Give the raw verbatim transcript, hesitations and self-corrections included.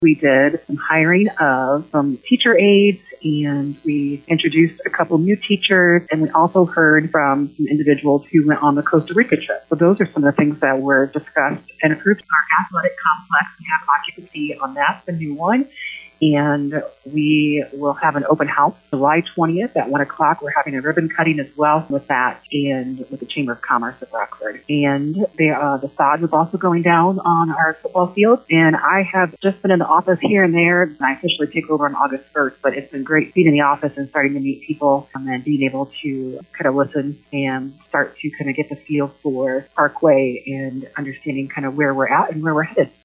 We did some hiring of some teacher aides, and we introduced a couple new teachers, and we also heard from some individuals who went on the Costa Rica trip. So those are some of the things that were discussed and approved. Our athletic complex, we have occupancy on that, the new one. And we will have an open house July twentieth at one o'clock. We're having a ribbon cutting as well with that and with the Chamber of Commerce of Rockford. And the, uh, the sod was also going down on our football field. And I have just been in the office here and there. And I officially take over on August first, but it's been great being in the office and starting to meet people and then being able to kind of listen and start to kind of get the feel for Parkway and understanding kind of where we're at and where we're headed.